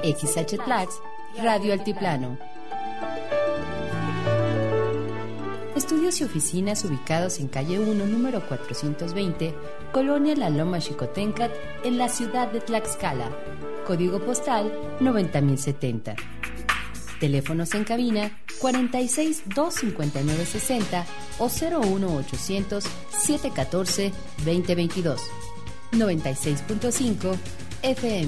XH Radio Altiplano. Estudios y oficinas ubicados en calle 1, número 420, Colonia La Loma Xicoténcatl, en la ciudad de Tlaxcala. Código postal 90070. Teléfonos en cabina 46 259 60 o 01800 714 2022. 96.5 FM.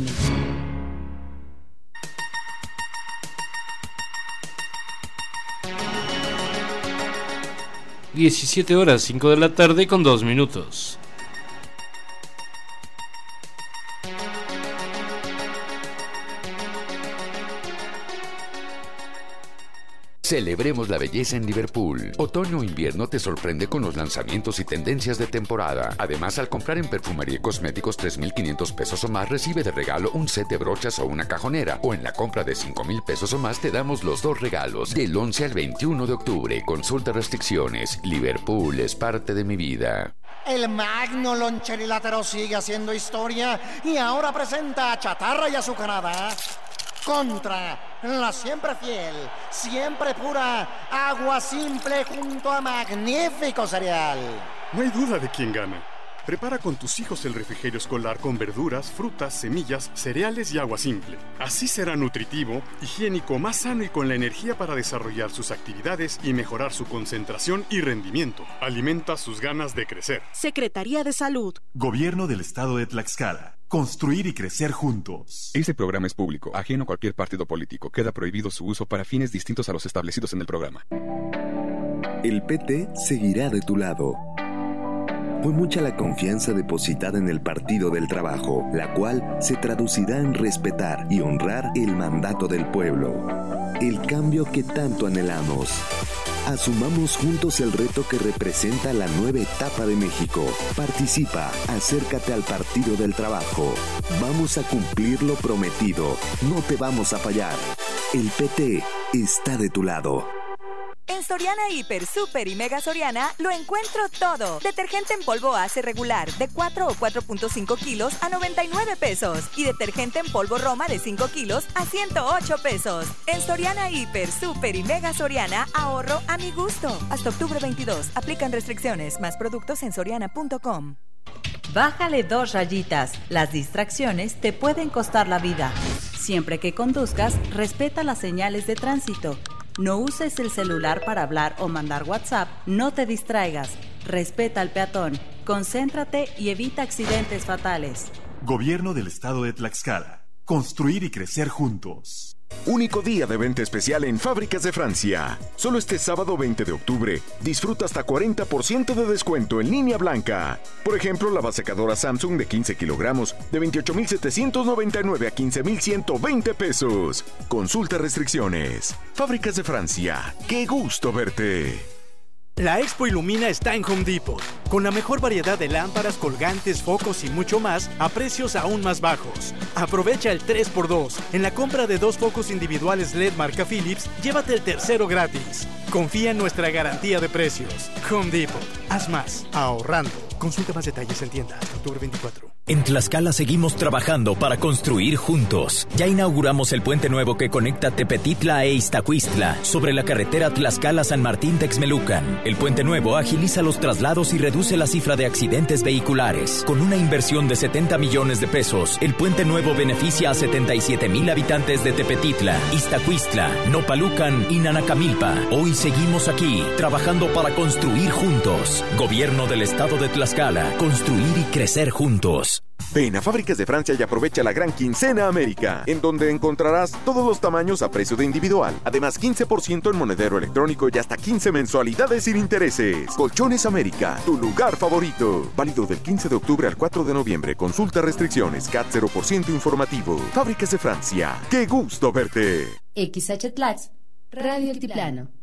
17:05 de la tarde con 2 minutos. Celebremos la belleza en Liverpool. Otoño o invierno te sorprende con los lanzamientos y tendencias de temporada. Además, al comprar en perfumería y cosméticos 3,500 pesos o más, recibe de regalo un set de brochas o una cajonera. O en la compra de 5,000 pesos o más, te damos los 2 regalos. Del 11 al 21 de octubre. Consulta restricciones. Liverpool es parte de mi vida. El magno loncherilátero sigue haciendo historia y ahora presenta a Chatarra y Azucarada contra la siempre fiel, siempre pura Agua Simple junto a Magnífico Cereal. No hay duda de quién gana. Prepara con tus hijos el refrigerio escolar con verduras, frutas, semillas, cereales y agua simple. Así será nutritivo, higiénico, más sano y con la energía para desarrollar sus actividades y mejorar su concentración y rendimiento. Alimenta sus ganas de crecer. Secretaría de Salud. Gobierno del Estado de Tlaxcala. Construir y crecer juntos. Este programa es público, ajeno a cualquier partido político. Queda prohibido su uso para fines distintos a los establecidos en el programa. El PT seguirá de tu lado. Fue mucha la confianza depositada en el Partido del Trabajo, la cual se traducirá en respetar y honrar el mandato del pueblo. El cambio que tanto anhelamos. Asumamos juntos el reto que representa la nueva etapa de México. Participa, acércate al Partido del Trabajo. Vamos a cumplir lo prometido. No te vamos a fallar. El PT está de tu lado. En Soriana Hiper, Super y Mega Soriana lo encuentro todo. Detergente en polvo Ace regular de 4 o 4.5 kilos a 99 pesos. Y detergente en polvo Roma de 5 kilos a 108 pesos. En Soriana Hiper, Super y Mega Soriana, ahorro a mi gusto. Hasta octubre 22. Aplican restricciones. Más productos en soriana.com. Bájale 2 rayitas. Las distracciones te pueden costar la vida. Siempre que conduzcas, respeta las señales de tránsito. No uses el celular para hablar o mandar WhatsApp. No te distraigas. Respeta al peatón. Concéntrate y evita accidentes fatales. Gobierno del Estado de Tlaxcala. Construir y crecer juntos. Único día de venta especial en Fábricas de Francia. Solo este sábado 20 de octubre, disfruta hasta 40% de descuento en línea blanca. Por ejemplo, la secadora Samsung de 15 kilogramos de 28,799 a 15,120 pesos. Consulta restricciones. Fábricas de Francia. ¡Qué gusto verte! La Expo Ilumina está en Home Depot, con la mejor variedad de lámparas, colgantes, focos y mucho más a precios aún más bajos. Aprovecha el 3x2. En la compra de 2 focos individuales LED marca Philips, llévate el tercero gratis. Confía en nuestra garantía de precios. Home Depot. Haz más, ahorrando. Consulta más detalles en tienda hasta octubre 24. En Tlaxcala seguimos trabajando para construir juntos. Ya inauguramos el puente nuevo que conecta Tepetitla e Iztacuistla sobre la carretera Tlaxcala-San Martín-Texmelucan. El puente nuevo agiliza los traslados y reduce la cifra de accidentes vehiculares. Con una inversión de 70 millones de pesos, el puente nuevo beneficia a 77,000 habitantes de Tepetitla, Iztacuistla, Nopalucan y Nanacamilpa. Hoy seguimos aquí, trabajando para construir juntos. Gobierno del Estado de Tlaxcala. Construir y crecer juntos. Ven a Fábricas de Francia y aprovecha la gran quincena América, en donde encontrarás todos los tamaños a precio de individual. Además, 15% en monedero electrónico y hasta 15 mensualidades sin intereses. Colchones América, tu lugar favorito. Válido del 15 de octubre al 4 de noviembre. Consulta restricciones. CAT 0% informativo. Fábricas de Francia. ¡Qué gusto verte! XH Radio Altiplano.